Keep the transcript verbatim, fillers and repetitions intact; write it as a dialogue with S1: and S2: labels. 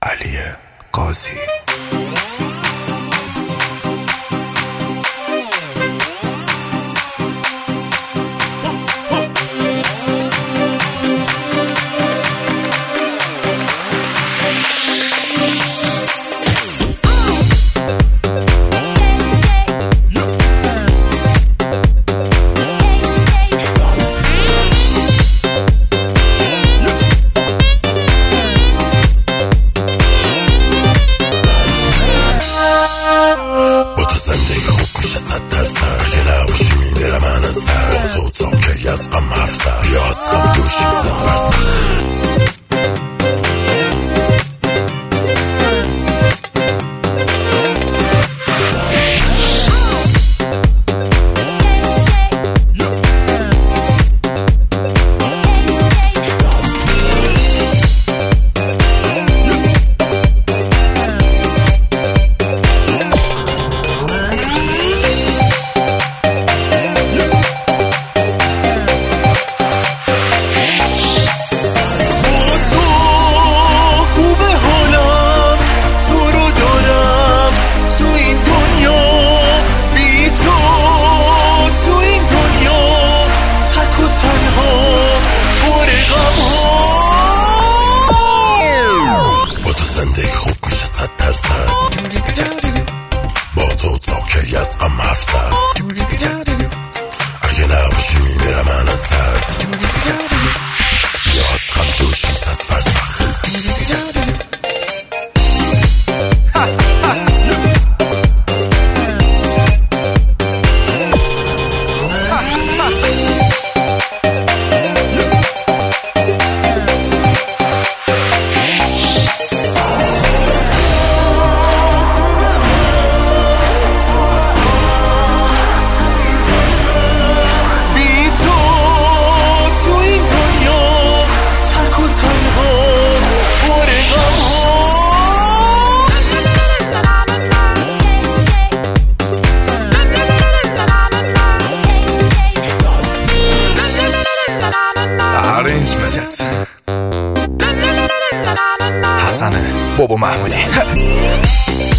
S1: علی قاضی.
S2: از غم هفته بیا از غم دوشیم صد فرسخ با تو تا کی از غم هفته اگه نباشی میرم من از درد یا از غم دوشیم صد فرسخ
S1: Arrange مجلس حسن بابا محمودی.